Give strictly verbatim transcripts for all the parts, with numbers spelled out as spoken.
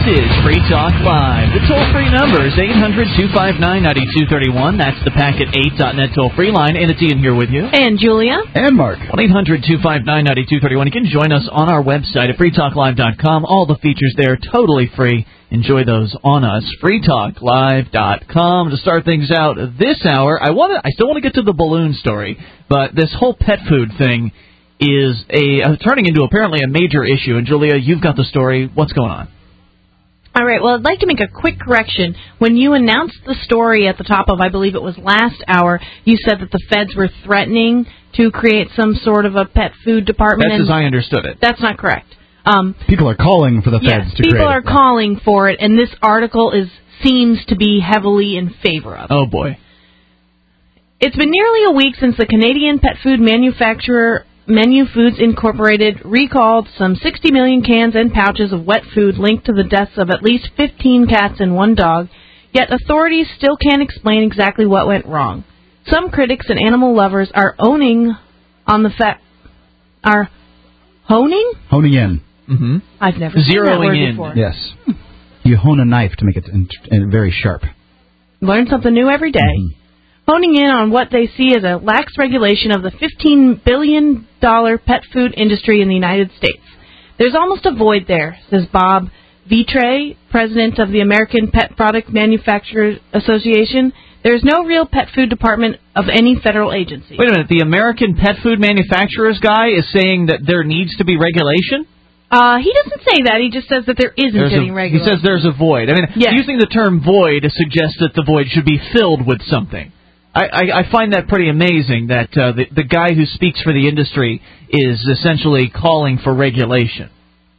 is Free Talk Live. The toll-free number is eight hundred, two five nine, nine two three one. That's the Packet eight dot net toll-free line. And it's Ian here with you. And Julia. And Mark. one eight hundred, two five nine, nine two three one. You can join us on our website at free talk live dot com. All the features there, totally free. Enjoy those on us. free talk live dot com. To start things out this hour, I want to. I still want to get to the balloon story, but this whole pet food thing is a uh, turning into apparently a major issue. And Julia, you've got the story. What's going on? All right, well, I'd like to make a quick correction. When you announced the story at the top of, I believe it was last hour, you said that the feds were threatening to create some sort of a pet food department. That's as I understood it. That's not correct. Um, people are calling for the feds yes, to create it. people are calling for it, and this article is seems to be heavily in favor of it. Oh, boy. It's been nearly a week since the Canadian pet food manufacturer Menu Foods Incorporated recalled some sixty million cans and pouches of wet food linked to the deaths of at least fifteen cats and one dog, yet authorities still can't explain exactly what went wrong. Some critics and animal lovers are owning on the fact... are honing? Honing in. Mm-hmm. I've never seen that word in. before. Yes. You hone a knife to make it in, in very sharp. Learn something new every day. Mm-hmm. Honing in on what they see as a lax regulation of the fifteen billion dollars pet food industry in the United States. There's almost a void there, says Bob Vitre, president of the American Pet Product Manufacturers Association. There's no real pet food department of any federal agency. Wait a minute, the American Pet Food Manufacturers guy is saying that there needs to be regulation? Uh, he doesn't say that. He just says that there isn't there's any a, regulation. He says there's a void. I mean, yes. Using the term void suggests that the void should be filled with something. I, I, I find that pretty amazing that uh, the, the guy who speaks for the industry is essentially calling for regulation.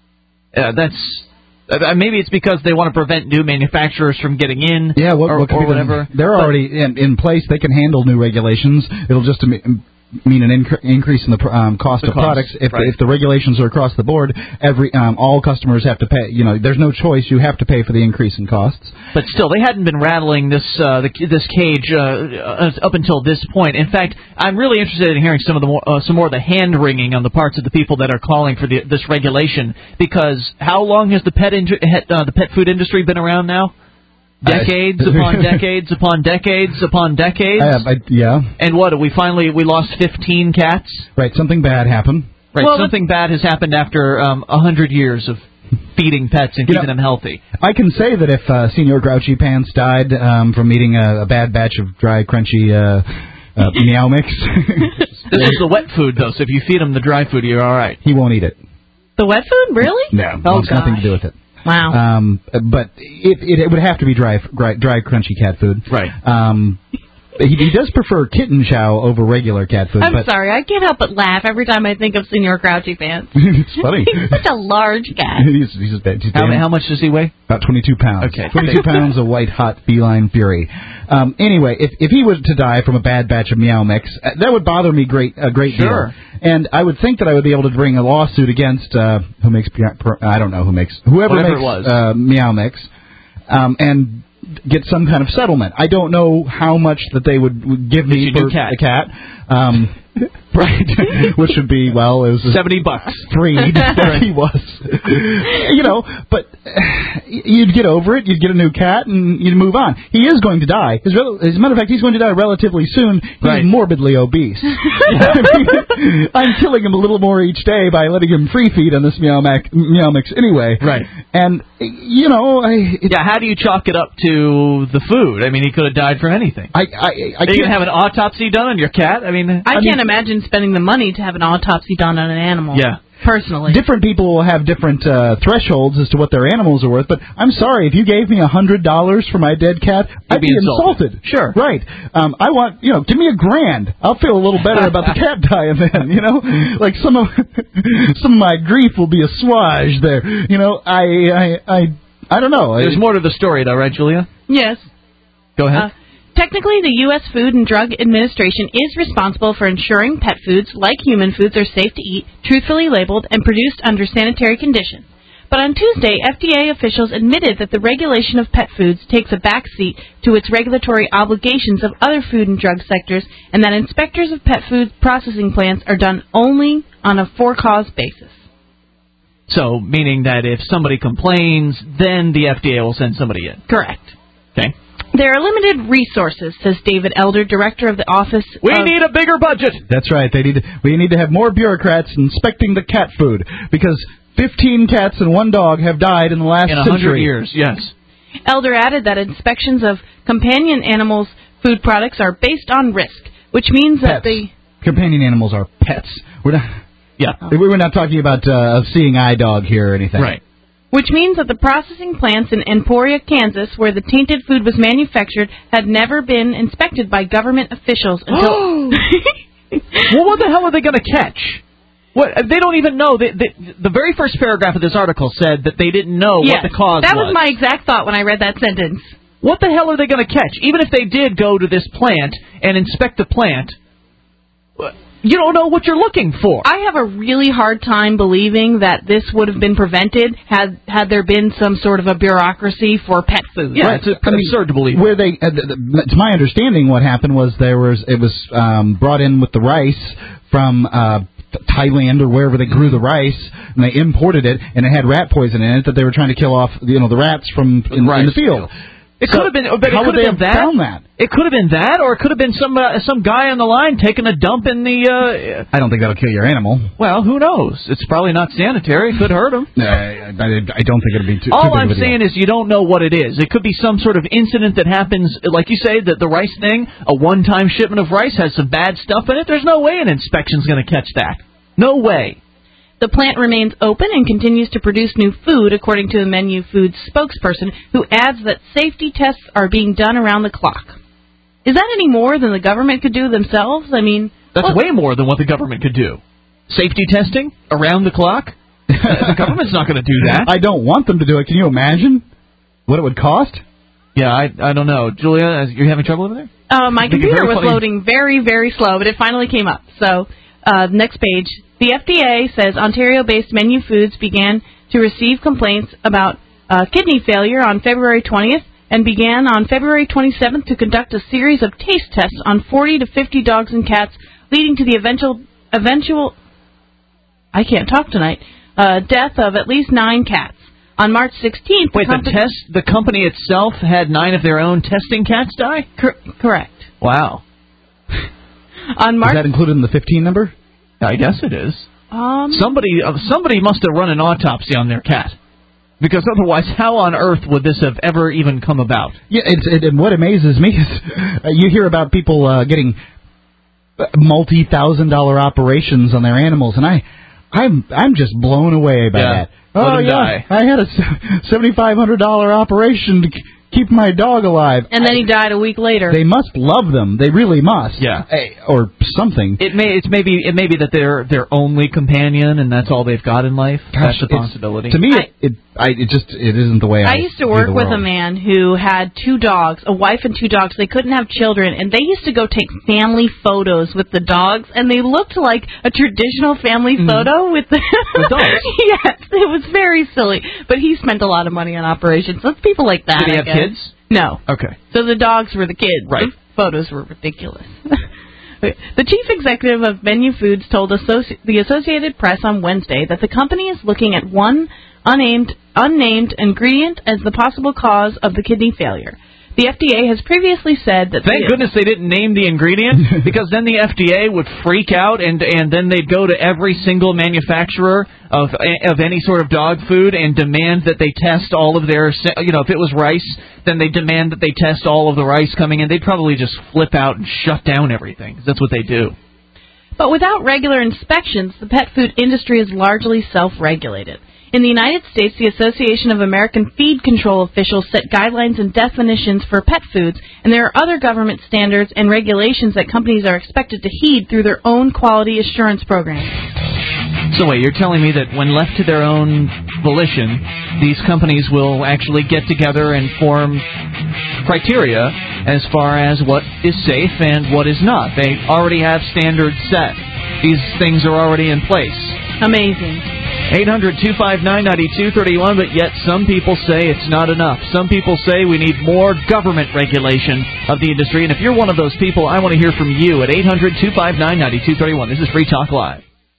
Uh, that's uh, maybe it's because they want to prevent new manufacturers from getting in. Yeah, what, or, what or whatever. Done? They're but, already in, in place. They can handle new regulations. It'll just mean an inc- increase in the um, cost the of cost, products. If, right. if the regulations are across the board, every um, all customers have to pay. You know, there's no choice. You have to pay for the increase in costs. But still, they hadn't been rattling this uh, the, this cage uh, up until this point. In fact, I'm really interested in hearing some of the more, uh, some more of the hand wringing on the parts of the people that are calling for the, this regulation. Because how long has the pet in, uh, the pet food industry been around now? Decades uh, upon decades upon decades upon decades. Uh, I, yeah. And what? We finally we lost fifteen cats. Right. Something bad happened. Right. Well, something bad has happened after um, a hundred years of feeding pets and keeping you know, them healthy. I can say that if uh, Senior Grouchy Pants died um, from eating a, a bad batch of dry, crunchy uh, uh, meow mix. This is the wet food, though. So if you feed him the dry food, you're all right. He won't eat it. The wet food, really? No. Oh, it's nothing to do with it. Wow. Um, but it, it, it would have to be dry, dry, dry, crunchy cat food. Right. Um, he, he does prefer kitten chow over regular cat food. I'm but sorry, I can't help but laugh every time I think of Senor Grouchy Pants. It's funny. He's such a large cat. he's, he's, a, he's how, how much does he weigh? About twenty-two pounds. Okay. twenty-two pounds of white hot feline fury. Um, anyway, if if he was to die from a bad batch of meow mix, uh, that would bother me great a great sure. deal. And I would think that I would be able to bring a lawsuit against uh, who makes I don't know who makes whoever Whatever makes it was. Uh, meow mix, um, and get some kind of settlement. I don't know how much that they would, would give me for cat. the cat. Um, right, which would be, well, it was seventy bucks. Freed, there he was. You know, but you'd get over it, you'd get a new cat, and you'd move on. He is going to die. As, rel- as a matter of fact, he's going to die relatively soon. He's right. morbidly obese. I mean, I'm killing him a little more each day by letting him free feed on this meow, mac- meow mix anyway. Right. And, you know, I... Yeah, how do you chalk it up to the food? I mean, he could have died from anything. I, I, I Are you going to have an autopsy done on your cat? I mean... I, I can't mean, imagine spending the money to have an autopsy done on an animal. Yeah. Personally. Different people will have different uh, thresholds as to what their animals are worth, but I'm sorry, if you gave me one hundred dollars for my dead cat, You'd I'd be, be insulted. insulted. Sure. Right. Um, I want, you know, give me a grand. I'll feel a little better about the cat dying then, you know? Like some of some of my grief will be assuaged there. You know, I, I, I, I don't know. There's I, more to the story, though, right, Julia? Yes. Go ahead. Uh, Technically, the U S Food and Drug Administration is responsible for ensuring pet foods, like human foods, are safe to eat, truthfully labeled, and produced under sanitary conditions. But on Tuesday, F D A officials admitted that the regulation of pet foods takes a backseat to its regulatory obligations of other food and drug sectors, and that inspectors of pet food processing plants are done only on a for-cause basis. So, meaning that if somebody complains, then the F D A will send somebody in. Correct. Okay. There are limited resources, says David Elder, director of the Office We of... need a bigger budget. That's right. They need to, we need to have more bureaucrats inspecting the cat food, because fifteen cats and one dog have died in the last in a century. hundred years, yes. Elder added that inspections of companion animals' food products are based on risk, which means Pets. that they... Companion animals are pets. We're not... Yeah. We're not talking about uh, a seeing eye dog here or anything. Right. Which means that the processing plants in Emporia, Kansas, where the tainted food was manufactured, had never been inspected by government officials until... Well, what the hell are they going to catch? What, they don't even know. They, they, the very first paragraph of this article said that they didn't know yes, what the cause that was. was my exact thought when I read that sentence. What the hell are they going to catch? Even if they did go to this plant and inspect the plant, you don't know what you're looking for. I have a really hard time believing that this would have been prevented had had there been some sort of a bureaucracy for pet food. Yeah, Right. it's I mean, absurd to believe. Where they, uh, th- th- to my understanding, what happened was there was it was um, brought in with the rice from uh, Thailand or wherever they grew the rice, and they imported it, and it had rat poison in it that they were trying to kill off, you know, the rats from in, in the field. It So could have been, but how it could would they have been have that. found that? It could have been that, or it could have been some uh, some guy on the line taking a dump in the. Uh, I don't think that'll kill your animal. well, who knows? It's probably not sanitary. It could hurt him. Uh, I, I don't think it'll be too. All too big I'm of a deal. saying is you don't know what it is. It could be some sort of incident that happens, like you say, that the rice thing, a one-time shipment of rice has some bad stuff in it. There's no way an inspection's going to catch that. No way. The plant remains open and continues to produce new food, according to the Menu Foods spokesperson, who adds that safety tests are being done around the clock. Is that any more than the government could do themselves? I mean... That's well, way more than what the government could do. Safety testing around the clock? Uh, the government's not going to do that. I don't want them to do it. Can you imagine what it would cost? Yeah, I I don't know. Julia, you're having trouble over there? Uh, my It'd be computer very was funny. loading very, very slow, but it finally came up. So, uh, next page. The F D A says Ontario-based Menu Foods began to receive complaints about uh, kidney failure on February twentieth and began on February twenty-seventh to conduct a series of taste tests on forty to fifty dogs and cats, leading to the eventual, eventual I can't talk tonight, uh, death of at least nine cats. On March sixteenth... Wait, the, the, test, the company itself had nine of their own testing cats die? Cor- correct. Wow. On March... Is that included in the fifteen number? I guess it is. Um, Somebody uh, somebody must have run an autopsy on their cat. Because otherwise, how on earth would this have ever even come about? Yeah, it's, it, and what amazes me is uh, you hear about people uh, getting multi-thousand dollar operations on their animals, and I, I'm I'm just blown away by Yeah. that. Let Oh them yeah, die. I had a seventy-five hundred dollar operation to keep my dog alive. and then he died a week later. They must love them. They really must. Yeah. Eh, or something. It may it's maybe it may be that they're their only companion and that's all they've got in life. Gosh, that's a it's- possibility. To me, I- it, it I it just it isn't the way I. I used to view work the with a world. man who had two dogs, a wife and two dogs. They couldn't have children, and they used to go take family photos with the dogs, and they looked like a traditional family Mhm. photo with the With dogs. Yes, it was very silly. But he spent a lot of money on operations. So it's people like that. Did he I have guess. kids? No. Okay. So the dogs were the kids. Right. The photos were ridiculous. The chief executive of Menu Foods told Associ- the Associated Press on Wednesday that the company is looking at one unnamed, unnamed ingredient as the possible cause of the kidney failure. The F D A has previously said that... Thank the, goodness they didn't name the ingredient, because then the F D A would freak out, and and then they'd go to every single manufacturer of of any sort of dog food and demand that they test all of their, you know, if it was rice, then they demand that they test all of the rice coming in. They'd probably just flip out and shut down everything, 'cause that's what they do. But without regular inspections, the pet food industry is largely self-regulated. In the United States, the Association of American Feed Control Officials set guidelines and definitions for pet foods, and there are other government standards and regulations that companies are expected to heed through their own quality assurance programs. So wait, you're telling me that when left to their own volition, these companies will actually get together and form criteria as far as what is safe and what is not. They already have standards set. These things are already in place. Amazing. eight hundred two five nine nine two three one, but yet some people say it's not enough. Some people say we need more government regulation of the industry, and if you're one of those people, I want to hear from you at eight hundred two five nine nine two three one. This is Free Talk Live.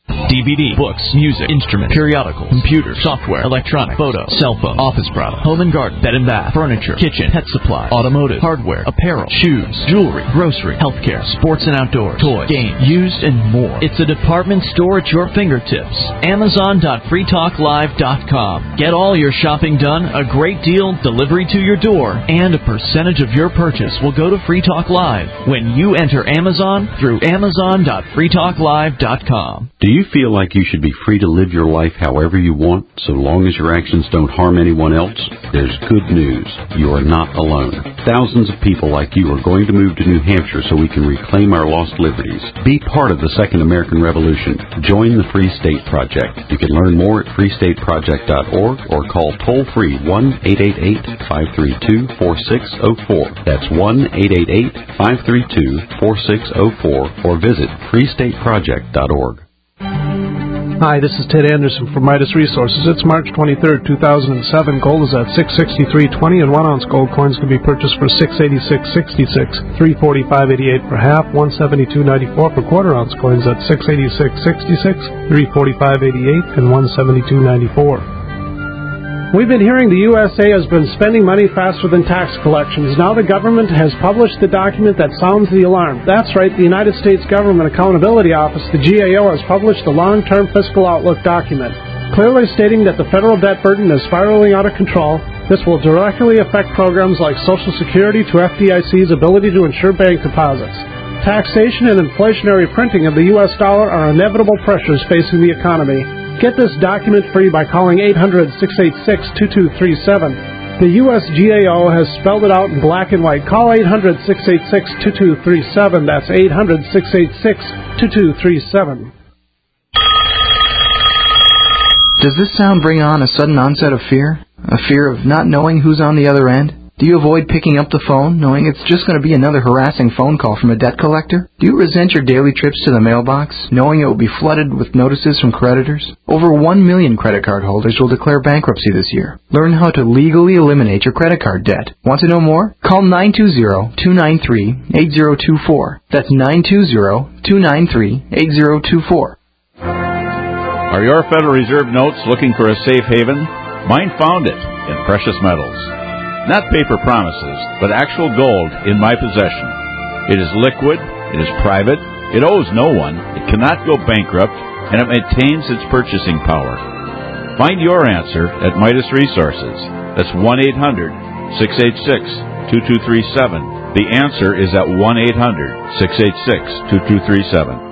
D V D, books, music, instruments, periodicals, computer, software, electronic, photo, cell phone, office product, home and garden, bed and bath, furniture, kitchen, pet supply, automotive, hardware, apparel, shoes, jewelry, grocery, healthcare, sports and outdoors, toys, games, used, and more. It's a department store at your fingertips. Amazon dot free talk live dot com. Get all your shopping done, a great deal, delivery to your door, and a percentage of your purchase will go to Free Talk Live when you enter Amazon through Amazon dot free talk live dot com. Do you feel like you should be free to live your life however you want, so long as your actions don't harm anyone else? There's good news. You are not alone. Thousands of people like you are going to move to New Hampshire so we can reclaim our lost liberties. Be part of the Second American Revolution. Join the Free State Project. You can learn more at free state project dot org or call toll-free one eight eight eight, five three two, four six zero four. That's one eight eight eight, five three two, four six zero four or visit free state project dot org. Hi, this is Ted Anderson from Midas Resources. It's March twenty-third, two thousand seven. Gold is at six sixty-three twenty, and one ounce gold coins can be purchased for six eighty-six sixty-six, three forty-five eighty-eight per half, one seventy-two ninety-four for quarter ounce coins at six eighty-six sixty-six, three forty-five eighty-eight, and one seventy-two ninety-four. We've been hearing the U S A has been spending money faster than tax collections. Now the government has published the document that sounds the alarm. That's right, the United States Government Accountability Office, the G A O, has published the Long-Term Fiscal Outlook document, clearly stating that the federal debt burden is spiraling out of control. This will directly affect programs like Social Security to F D I C's ability to insure bank deposits. Taxation and inflationary printing of the U S dollar are inevitable pressures facing the economy. Get this document free by calling eight hundred, six eight six, two two three seven. The U S G A O has spelled it out in black and white. Call eight hundred, six eight six, two two three seven. That's eight hundred, six eight six, two two three seven. Does this sound bring on a sudden onset of fear? A fear of not knowing who's on the other end? Do you avoid picking up the phone, knowing it's just going to be another harassing phone call from a debt collector? Do you resent your daily trips to the mailbox, knowing it will be flooded with notices from creditors? Over one million credit card holders will declare bankruptcy this year. Learn how to legally eliminate your credit card debt. Want to know more? Call nine two zero, two nine three, eight zero two four. That's nine two zero, two nine three, eight zero two four. Are your Federal Reserve notes looking for a safe haven? Mine found it in precious metals. Not paper promises, but actual gold in my possession. It is liquid, it is private, it owes no one, it cannot go bankrupt, and it maintains its purchasing power. Find your answer at Midas Resources. That's one eight hundred, six eight six, two two three seven. The answer is at one eight hundred, six eight six, two two three seven.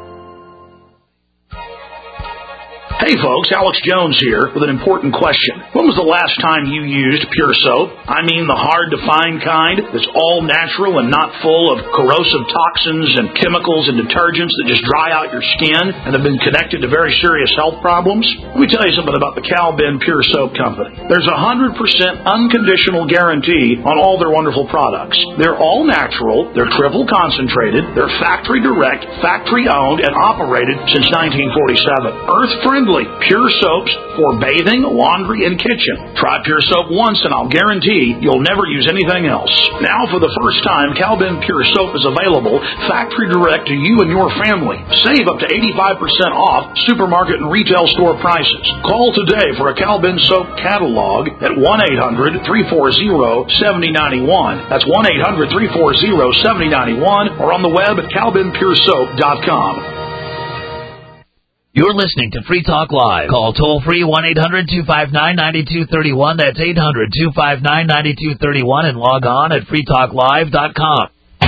Hey folks, Alex Jones here with an important question. When was the last time you used Pure Soap? I mean the hard-to-find kind that's all natural and not full of corrosive toxins and chemicals and detergents that just dry out your skin and have been connected to very serious health problems? Let me tell you something about the Cal-Ben Pure Soap Company. There's a one hundred percent unconditional guarantee on all their wonderful products. They're all natural, they're triple concentrated, they're factory direct, factory owned, and operated since nineteen forty-seven. Earth-friendly. Pure soaps for bathing, laundry, and kitchen. Try Pure Soap once and I'll guarantee you'll never use anything else. Now for the first time, Cal-Ben Pure Soap is available factory direct to you and your family. Save up to eighty-five percent off supermarket and retail store prices. Call today for a Cal-Ben Soap catalog at one eight hundred, three four zero, seven zero nine one. That's one eight hundred, three four zero, seven zero nine one or on the web at cal ben pure soap dot com. You're listening to Free Talk Live. Call toll-free one eight hundred, two five nine, nine two three one. That's eight hundred, two five nine, nine two three one and log on at free talk live dot com.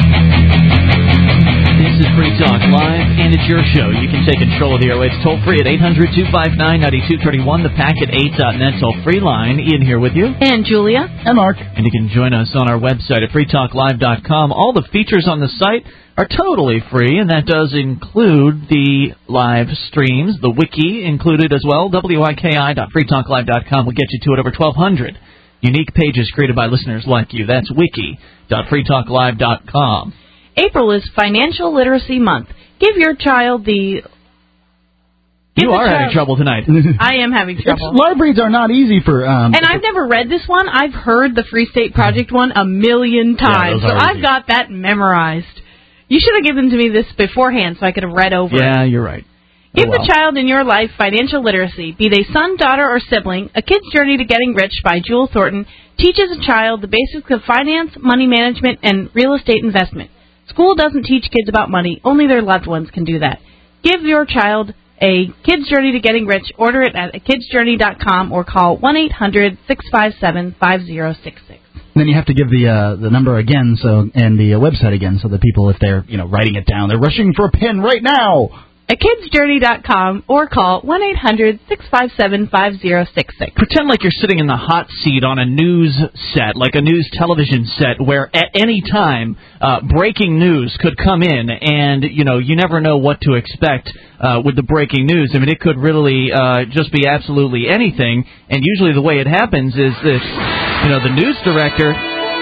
This is Free Talk Live, and it's your show. You can take control of the airwaves toll-free at eight hundred, two five nine, nine two three one, the packet eight dot net toll-free line. Ian here with you. And Julia. And Mark. And you can join us on our website at free talk live dot com. All the features on the site are totally free, and that does include the live streams, the wiki included as well. W I K I dot free talk live dot com will get you to it. Over twelve hundred unique pages created by listeners like you. That's wiki dot free talk live dot com. April is Financial Literacy Month. Give your child the... Give you are child... having trouble tonight. I am having trouble. It's, live reads are not easy for... Um, and I've never read this one. I've heard the Free State Project one a million times. Yeah, so I've easy. got that memorized. You should have given to me this beforehand so I could have read over yeah, it. Yeah, you're right. Give Oh, wow. the child in your life financial literacy, be they son, daughter, or sibling. A Kid's Journey to Getting Rich by Jewel Thornton teaches a child the basics of finance, money management, and real estate investment. School doesn't teach kids about money. Only their loved ones can do that. Give your child a Kid's Journey to Getting Rich. Order it at kids journey dot com or call one eight hundred six five seven five zero six six. Then you have to give the uh, the number again, so and the uh, website again, so that people, if they're you know writing it down, they're rushing for a pen right now. At kids journey dot com or call one eight hundred six five seven five zero six six. Pretend like you're sitting in the hot seat on a news set, like a news television set, where at any time uh, breaking news could come in, and you know you never know what to expect uh, with the breaking news. I mean, it could really uh, just be absolutely anything. And usually the way it happens is that you know the news director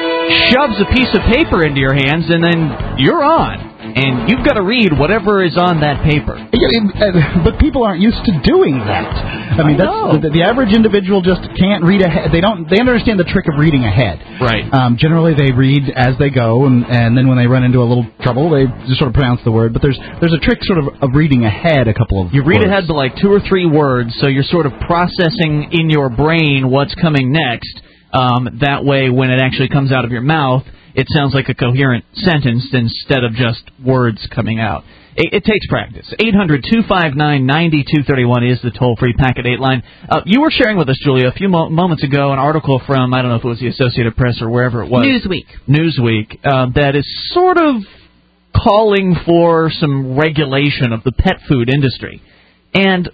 shoves a piece of paper into your hands, and then you're on. And you've got to read whatever is on that paper. Yeah, but people aren't used to doing that. I mean, I that's the, the average individual just can't read ahead. They don't. They understand the trick of reading ahead. Right. Um, generally, they read as they go, and, and then when they run into a little trouble, they just sort of pronounce the word. But there's there's a trick sort of of reading ahead a couple of. You read words. ahead to like two or three words, so you're sort of processing in your brain what's coming next. Um, that way, when it actually comes out of your mouth, it sounds like a coherent sentence instead of just words coming out. It, it takes practice. eight hundred two five nine nine two three one is the toll-free Packet eight line. Uh, you were sharing with us, Julia, a few mo- moments ago an article from, I don't know if it was the Associated Press or wherever it was. Newsweek. Newsweek, uh, that is sort of calling for some regulation of the pet food industry. And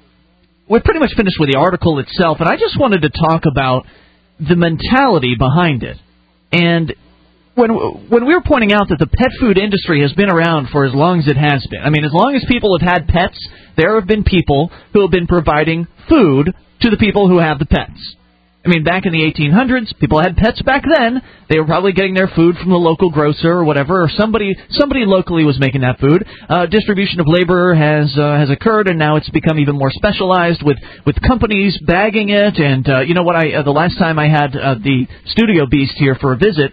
we're pretty much finished with the article itself, and I just wanted to talk about the mentality behind it. And when when we were pointing out that the pet food industry has been around for as long as it has been, I mean, as long as people have had pets, there have been people who have been providing food to the people who have the pets. I mean, back in the eighteen hundreds, people had pets back then. They were probably getting their food from the local grocer or whatever, or somebody somebody locally was making that food. Uh, distribution of labor has uh, has occurred, and now it's become even more specialized with, with companies bagging it. And uh, you know what? I uh, the last time I had uh, the Studio Beast here for a visit,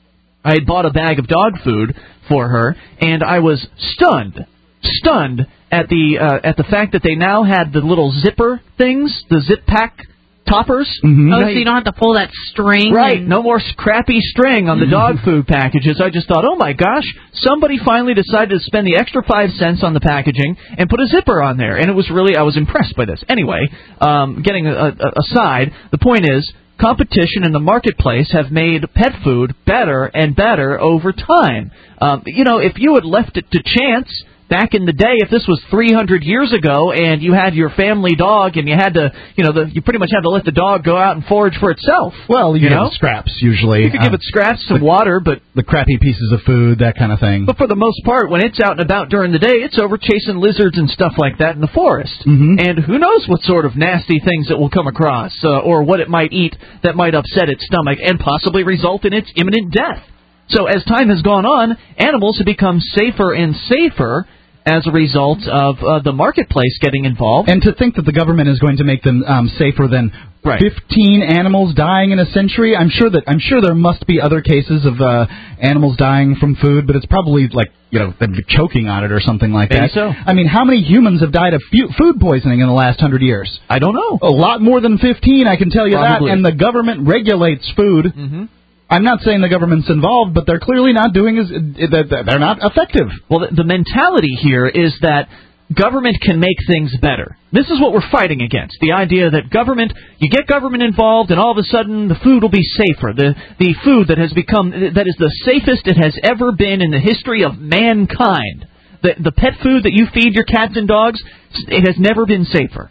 I had bought a bag of dog food for her, and I was stunned, stunned at the uh, at the fact that they now had the little zipper things, the zip pack toppers. Mm-hmm. Oh, so you don't have to pull that string. Right, and... no more crappy string on the dog food packages. I just thought, oh my gosh, somebody finally decided to spend the extra five cents on the packaging and put a zipper on there. And it was really, I was impressed by this. Anyway, um, getting a, a, aside, the point is, competition in the marketplace have made pet food better and better over time. Um, you know, if you had left it to chance back in the day, if this was three hundred years ago and you had your family dog and you had to, you know, the, you pretty much had to let the dog go out and forage for itself. Well, you, you give know? it scraps usually. You could um, give it scraps, some the, water, but the crappy pieces of food, that kind of thing. But for the most part, when it's out and about during the day, it's over chasing lizards and stuff like that in the forest. Mm-hmm. And who knows what sort of nasty things it will come across, uh, or what it might eat that might upset its stomach and possibly result in its imminent death. So as time has gone on, animals have become safer and safer as a result of uh, the marketplace getting involved. And to think that the government is going to make them um, safer than right. fifteen animals dying in a century, I'm sure that I'm sure there must be other cases of uh, animals dying from food, but it's probably like, you know, them choking on it or something like Maybe that. so. I mean, how many humans have died of fu- food poisoning in the last hundred years? I don't know. A lot more than fifteen, I can tell you Probably. that. And the government regulates food. Mm-hmm. I'm not saying the government's involved, but they're clearly not doing as they're not effective. Well, the, the mentality here is that government can make things better. This is what we're fighting against. The idea that government, you get government involved, and all of a sudden the food will be safer. The the food that has become that is the safest it has ever been in the history of mankind. The the pet food that you feed your cats and dogs, it has never been safer.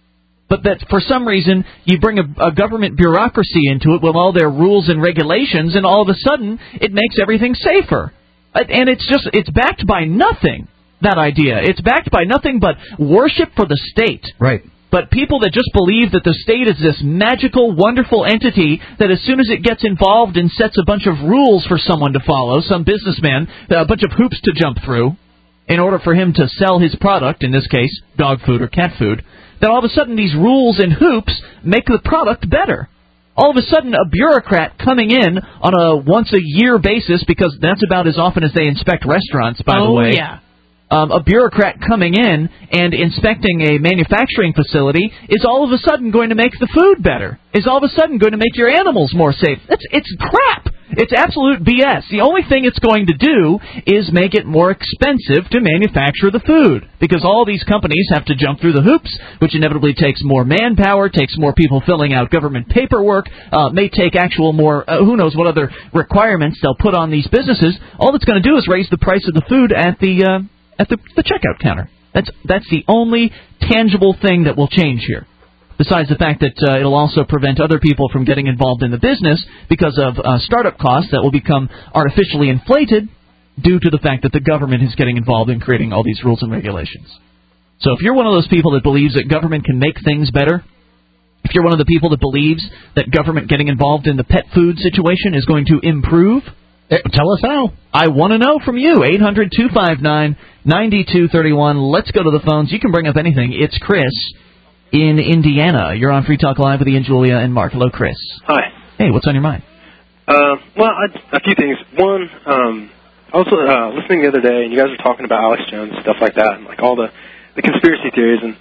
But that for some reason you bring a, a government bureaucracy into it with all their rules and regulations, and all of a sudden it makes everything safer. And it's just it's backed by nothing. That idea, it's backed by nothing but worship for the state. Right. But people that just believe that the state is this magical, wonderful entity that as soon as it gets involved and sets a bunch of rules for someone to follow, some businessman, a bunch of hoops to jump through, in order for him to sell his product, in this case, dog food or cat food, then all of a sudden these rules and hoops make the product better. All of a sudden a bureaucrat coming in on a once-a-year basis, because that's about as often as they inspect restaurants, by oh, the way. yeah. Um, a bureaucrat coming in and inspecting a manufacturing facility is all of a sudden going to make the food better, is all of a sudden going to make your animals more safe. It's, it's crap. It's absolute B S. The only thing it's going to do is make it more expensive to manufacture the food, because all these companies have to jump through the hoops, which inevitably takes more manpower, takes more people filling out government paperwork, uh, may take actual more, uh, who knows what other requirements they'll put on these businesses. All it's going to do is raise the price of the food at the uh, at the, the checkout counter. That's that's the only tangible thing that will change here. Besides the fact that uh, it'll also prevent other people from getting involved in the business because of uh, startup costs that will become artificially inflated due to the fact that the government is getting involved in creating all these rules and regulations. So if you're one of those people that believes that government can make things better, if you're one of the people that believes that government getting involved in the pet food situation is going to improve, tell us how. I want to know from you. eight hundred two five nine nine two three one. Let's go to the phones. You can bring up anything. It's Chris in Indiana. You're on Free Talk Live with Ian, Julia, and Mark. Hello, Chris. Hi. Hey, what's on your mind? Uh, well, I, a few things. One, um, I was uh, listening the other day, and you guys were talking about Alex Jones and stuff like that, and like all the, the conspiracy theories. And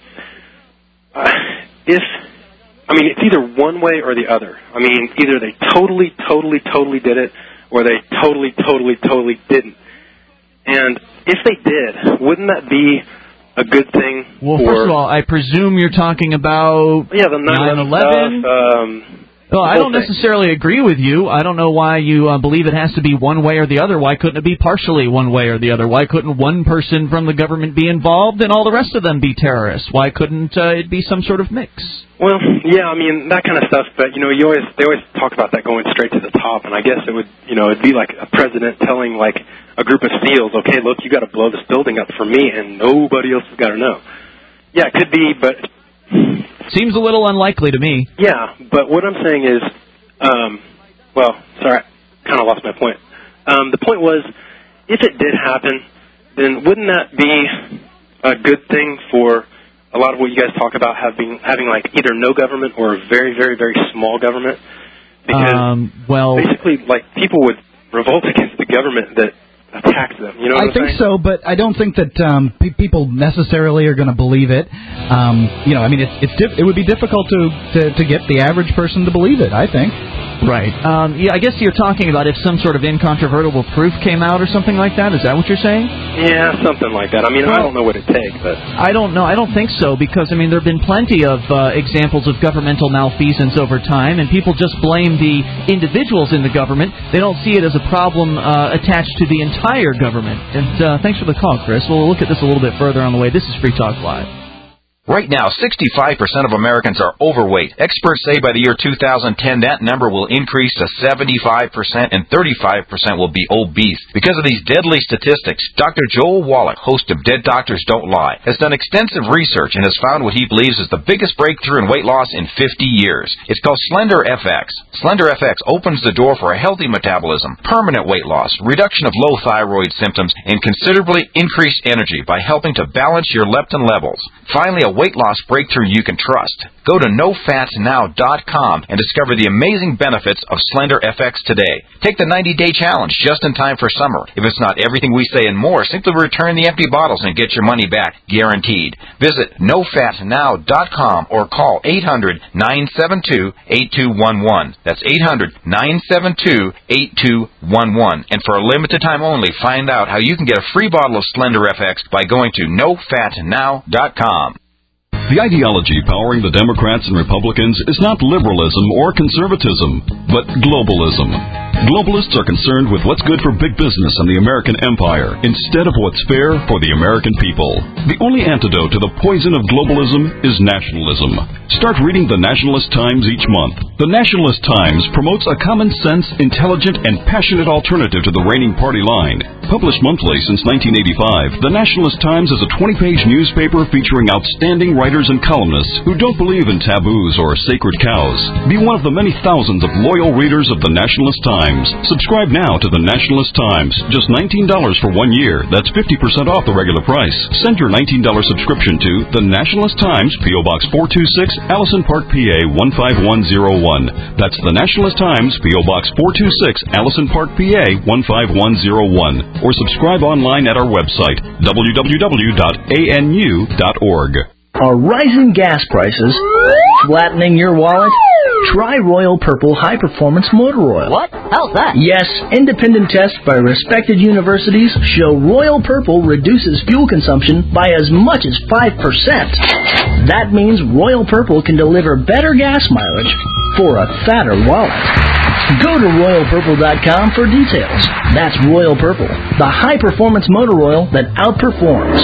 uh, if, I mean, it's either one way or the other. I mean, either they totally, totally, totally did it, or they totally, totally, totally didn't. And if they did, wouldn't that be a good thing? Well, for, first of all, I presume you're talking about yeah, the nine eleven stuff. Um, well, I don't necessarily agree with you. I don't know why you uh, believe it has to be one way or the other. Why couldn't it be partially one way or the other? Why couldn't one person from the government be involved and all the rest of them be terrorists? Why couldn't uh, it be some sort of mix? Well, yeah, I mean, that kind of stuff, but, you know, you always they always talk about that going straight to the top, and I guess it would, you know, it'd be like a president telling, like, a group of SEALs, okay, look, you got to blow this building up for me, and nobody else has got to know. Yeah, it could be, but... Seems a little unlikely to me. Yeah, but what I'm saying is, um, well, sorry, I kind of lost my point. Um, the point was, if it did happen, then wouldn't that be a good thing for a lot of what you guys talk about, having, having like, either no government or a very, very, very small government? Because um, well, basically, like, people would revolt against the government that attacks them. You know what I I'm think saying? so, but I don't think that um, pe- people necessarily are going to believe it. Um, you know, I mean, it's, it's diff- it would be difficult to, to, to get the average person to believe it, I think. Right. Um, yeah, I guess you're talking about if some sort of incontrovertible proof came out or something like that. Is that what you're saying? Yeah, something like that. I mean, well, I don't know what it takes, but... I don't know. I don't think so, because, I mean, there have been plenty of uh, examples of governmental malfeasance over time, and people just blame the individuals in the government. They don't see it as a problem uh, attached to the entire government. And uh, thanks for the call, Chris. We'll look at this a little bit further on the way. This is Free Talk Live. Right now, sixty-five percent of Americans are overweight. Experts say by the year two thousand ten, that number will increase to seventy-five percent and thirty-five percent will be obese. Because of these deadly statistics, Doctor Joel Wallach, host of Dead Doctors Don't Lie, has done extensive research and has found what he believes is the biggest breakthrough in weight loss in fifty years. It's called Slender F X. Slender F X opens the door for a healthy metabolism, permanent weight loss, reduction of low thyroid symptoms, and considerably increased energy by helping to balance your leptin levels. Finally, a weight loss breakthrough you can trust. Go to no fat now dot com and discover the amazing benefits of Slender F X today. Take the ninety-day challenge just in time for summer. If it's not everything we say and more, simply return the empty bottles and get your money back, guaranteed. Visit no fat now dot com or call eight hundred nine seven two eight two one one. That's eight hundred nine seven two eight two one one. And for a limited time only, find out how you can get a free bottle of Slender F X by going to no fat now dot com. The ideology powering the Democrats and Republicans is not liberalism or conservatism, but globalism. Globalists are concerned with what's good for big business and the American empire instead of what's fair for the American people. The only antidote to the poison of globalism is nationalism. Start reading the Nationalist Times each month. The Nationalist Times promotes a common sense, intelligent, and passionate alternative to the reigning party line. Published monthly since nineteen eighty-five, the Nationalist Times is a twenty-page newspaper featuring outstanding writers and columnists who don't believe in taboos or sacred cows. Be one of the many thousands of loyal readers of the Nationalist Times. Subscribe now to the Nationalist Times. Just nineteen dollars for one year. That's fifty percent off the regular price. Send your nineteen dollars subscription to The Nationalist Times, P O. Box four two six, Allison Park, P A one five one zero one. That's The Nationalist Times, P O. Box four two six, Allison Park, P A one five one zero one. Or subscribe online at our website, w w w dot a n u dot org. Are rising gas prices flattening your wallet? Try Royal Purple High Performance Motor Oil. What? How's that? Yes, independent tests by respected universities show Royal Purple reduces fuel consumption by as much as five percent. That means Royal Purple can deliver better gas mileage for a fatter wallet. Go to royal purple dot com for details. That's Royal Purple, the high-performance motor oil that outperforms.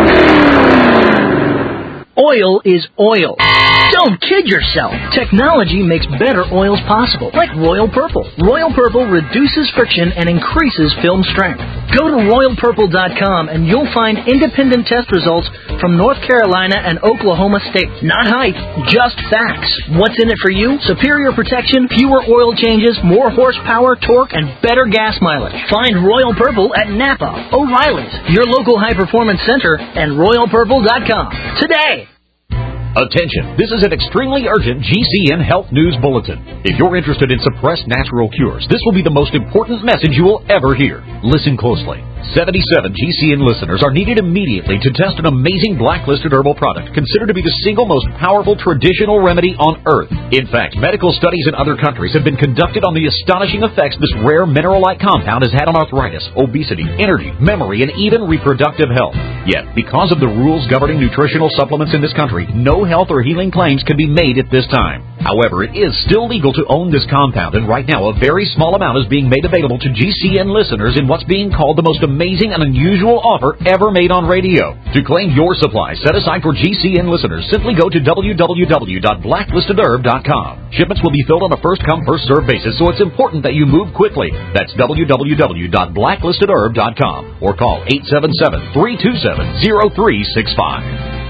Oil is oil. Don't kid yourself. Technology makes better oils possible, like Royal Purple. Royal Purple reduces friction and increases film strength. Go to royal purple dot com and you'll find independent test results from North Carolina and Oklahoma State. Not hype, just facts. What's in it for you? Superior protection, fewer oil changes, more horsepower, torque, and better gas mileage. Find Royal Purple at Napa, O'Reilly's, your local high-performance center, and royal purple dot com today. Attention, this is an extremely urgent G C N Health News Bulletin. If you're interested in suppressed natural cures, this will be the most important message you will ever hear. Listen closely. seventy-seven G C N listeners are needed immediately to test an amazing blacklisted herbal product considered to be the single most powerful traditional remedy on Earth. In fact, medical studies in other countries have been conducted on the astonishing effects this rare mineral-like compound has had on arthritis, obesity, energy, memory, and even reproductive health. Yet, because of the rules governing nutritional supplements in this country, no health or healing claims can be made at this time. However, it is still legal to own this compound, and right now a very small amount is being made available to G C N listeners in what's being called the most amazing and unusual offer ever made on radio. To claim your supply set aside for G C N listeners, simply go to w w w dot blacklisted herb dot com. Shipments will be filled on a first-come, first-served basis, so it's important that you move quickly. That's w w w dot blacklisted herb dot com or call eight seven seven, three two seven, zero three six five.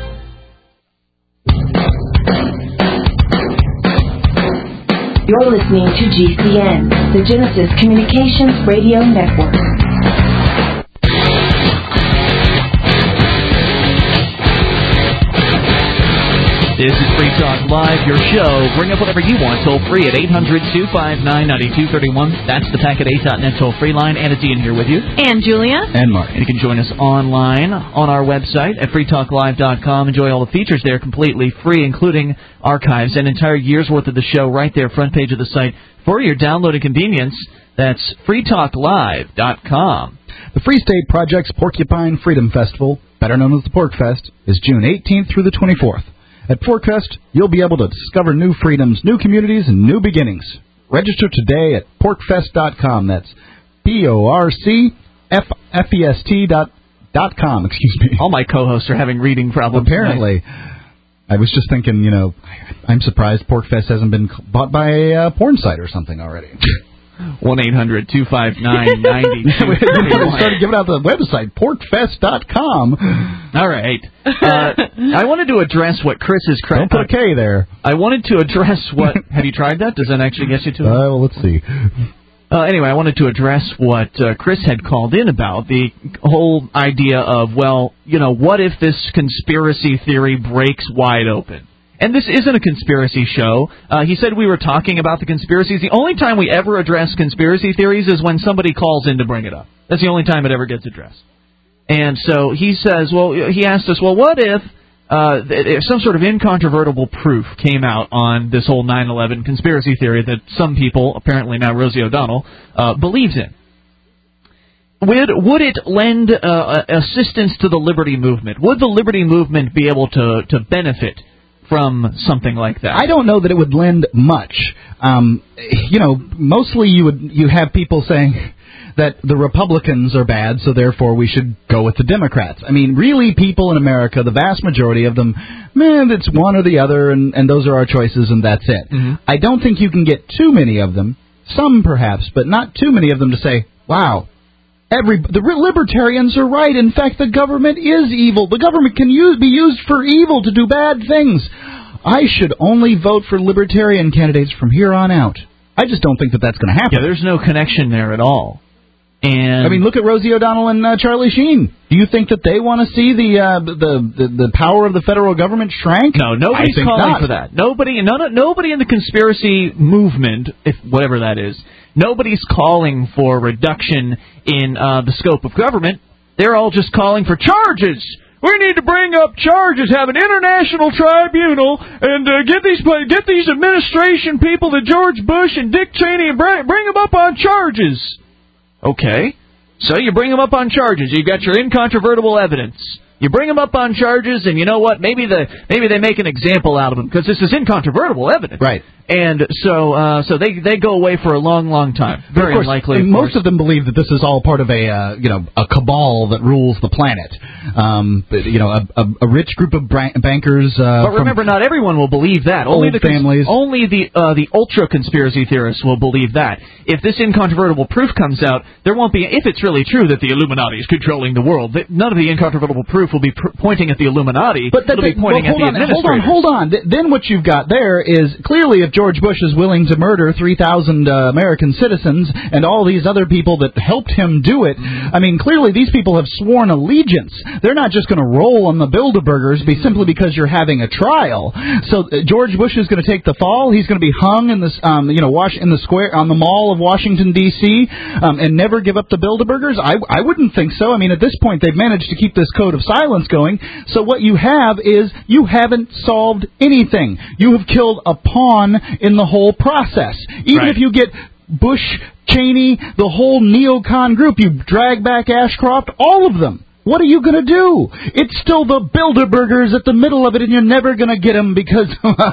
You're listening to G C N, the Genesis Communications Radio Network. This is Free Talk Live, your show. Bring up whatever you want, toll free at eight hundred, two five nine, nine two three one. That's the packet eight dot net toll free line. And it's Ian here with you. And Julia. And Mark. And you can join us online on our website at free talk live dot com. Enjoy all the features there completely free, including archives and entire year's worth of the show right there, front page of the site for your downloading convenience. That's free talk live dot com. The Free State Project's Porcupine Freedom Festival, better known as the Pork Fest, is June eighteenth through the twenty-fourth. At PorkFest, you'll be able to discover new freedoms, new communities, and new beginnings. Register today at pork fest dot com. That's P O R C F F E S T dot com, excuse me. All my co-hosts are having reading problems. Apparently. Tonight. I was just thinking, you know, I'm surprised PorkFest hasn't been bought by a uh, porn site or something already. one eight hundred, two five nine, nine two three one. We started giving out the website, pork fest dot com. All right. Uh, I wanted to address what Chris is... Cra- Don't put a K there. I wanted to address what... Have you tried that? Does that actually get you to it? Uh, well, let's see. Uh, anyway, I wanted to address what uh, Chris had called in about, the whole idea of, well, you know, what if this conspiracy theory breaks wide open? And this isn't a conspiracy show. Uh, he said we were talking about the conspiracies. The only time we ever address conspiracy theories is when somebody calls in to bring it up. That's the only time it ever gets addressed. And so he says, well, he asked us, well, what if, uh, if some sort of incontrovertible proof came out on this whole nine eleven conspiracy theory that some people, apparently now Rosie O'Donnell, uh, believes in? Would, would it lend uh, assistance to the liberty movement? Would the liberty movement be able to, to benefit from something like that? I don't know that it would lend much. Um, you know, mostly you would you have people saying that the Republicans are bad, so therefore we should go with the Democrats. I mean, really, people in America, the vast majority of them, man, it's one or the other, and, and those are our choices, and that's it. Mm-hmm. I don't think you can get too many of them, some perhaps, but not too many of them to say, wow, Every, the libertarians are right. In fact, the government is evil. The government can use, be used for evil to do bad things. I should only vote for libertarian candidates from here on out. I just don't think that that's going to happen. Yeah, there's no connection there at all. And I mean, look at Rosie O'Donnell and uh, Charlie Sheen. Do you think that they want to see the, uh, the the the power of the federal government shrank? No, nobody's calling not. for that. Nobody, none, nobody in the conspiracy movement, if whatever that is, nobody's calling for reduction in uh, the scope of government. They're all just calling for charges. We need to bring up charges, have an international tribunal, and uh, get these get these administration people, to George Bush and Dick Cheney, and bring, bring them up on charges. Okay, so you bring them up on charges. You got your incontrovertible evidence. You bring them up on charges, and you know what? Maybe the maybe they make an example out of them because this is incontrovertible evidence. Right. And so, uh, so they they go away for a long, long time. Very of course, unlikely. And of most course. of them believe that this is all part of a uh, you know a cabal that rules the planet. Um, but, you know, a, a, a rich group of bra- bankers. Uh, But remember, not everyone will believe that. Only old the cons- families. only the uh, the ultra conspiracy theorists will believe that. If this incontrovertible proof comes out, there won't be. If it's really true that the Illuminati is controlling the world, that none of the incontrovertible proof will be pr- pointing at the Illuminati. But that, It'll be that- pointing well, at hold the on, hold on, administrators. hold on. Th- Then what you've got there is clearly if George Bush is willing to murder three thousand uh, American citizens and all these other people that helped him do it, I mean, clearly these people have sworn allegiance. They're not just going to roll on the Bilderbergers be simply because you're having a trial. So uh, George Bush is going to take the fall. He's going to be hung in this, um, you know, wash in the square on the Mall of Washington D C um, and never give up the Bilderbergers. I I wouldn't think so. I mean, at this point they've managed to keep this code of silence going. So what you have is you haven't solved anything. You have killed a pawn in the whole process. Even Right. if you get Bush, Cheney, the whole neocon group, you drag back Ashcroft, all of them. What are you going to do? It's still the Bilderbergers at the middle of it, and you're never going to get them because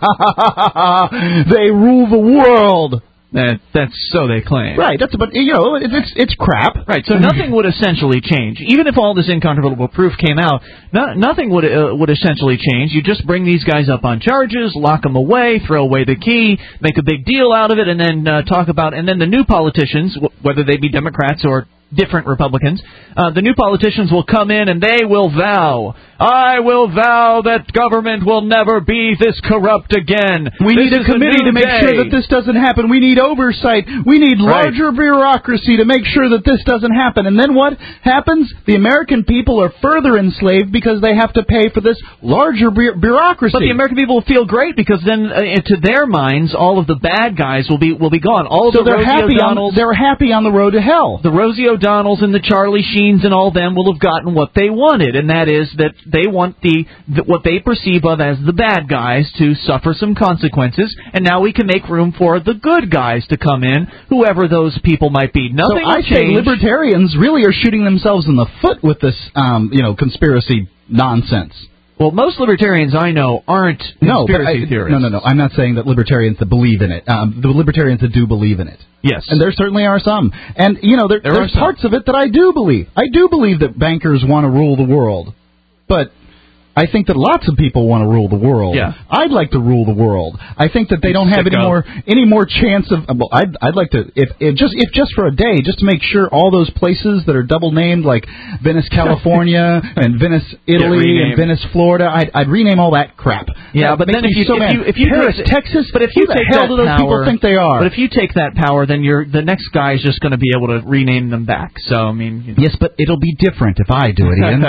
they rule the world. That, that's so they claim. Right. That's but you know it's it's, it's crap. Right. So nothing would essentially change, even if all this incontrovertible proof came out. No, nothing would uh, would essentially change. You just bring these guys up on charges, lock them away, throw away the key, make a big deal out of it, and then uh, talk about. And then the new politicians, w- whether they be Democrats or different Republicans, uh, the new politicians will come in and they will vow, I will vow that government will never be this corrupt again. We This need a is committee new to make day. sure that this doesn't happen. We need oversight. We need Right. larger bureaucracy to make sure that this doesn't happen. And then what happens? The American people are further enslaved because they have to pay for this larger bu- bureaucracy. But the American people will feel great because then, uh, to their minds, all of the bad guys will be will be gone. All of so the they're Rosie happy on O'Donnells, they're happy on the road to hell. the Rosie O'Donnells and the Charlie Sheens and all them will have gotten what they wanted, and that is that they want the, the what they perceive of as the bad guys to suffer some consequences, and now we can make room for the good guys to come in, whoever those people might be. Nothing so will I say change. libertarians really are shooting themselves in the foot with this, um, you know, conspiracy nonsense. Well, most libertarians I know aren't No, but conspiracy I, theorists. no, no, no. I'm not saying that libertarians that believe in it. Um, the libertarians that do believe in it. Yes. And there certainly are some. And, you know, there, There there's are some. parts of it that I do believe. I do believe that bankers want to rule the world. But I think that lots of people want to rule the world. Yeah. I'd like to rule the world. I think that they don't have any Sicko. more any more chance of. Well, I'd I'd like to if, if just if just for a day, just to make sure all those places that are double named like Venice, California, and Venice, Italy, and renamed. Venice, Florida, I'd I'd rename all that crap. Yeah, That but makes then if me you so if mad. you if you Paris, take, Texas, but if you who the take hell that do those power, people think they are? But if you take that power, then you're the next guy is just going to be able to rename them back. So I mean, you know. Yes, but it'll be different if I do it, Ian.